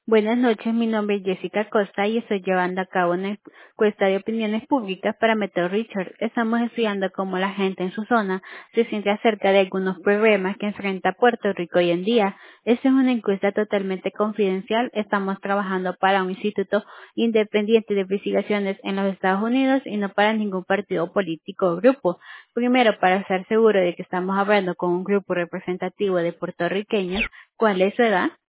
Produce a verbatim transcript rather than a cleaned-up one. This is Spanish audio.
Buenas noches, mi nombre es Jessica Costa y estoy llevando a cabo una encuesta de opiniones públicas para Método Richard. Estamos estudiando cómo la gente en su zona se siente acerca de algunos problemas que enfrenta Puerto Rico hoy en día. Esta es una encuesta totalmente confidencial. Estamos trabajando para un instituto independiente de investigaciones en los Estados Unidos y no para ningún partido político o grupo. Primero, para estar seguro de que estamos hablando con un grupo representativo de puertorriqueños, ¿cuál es su edad?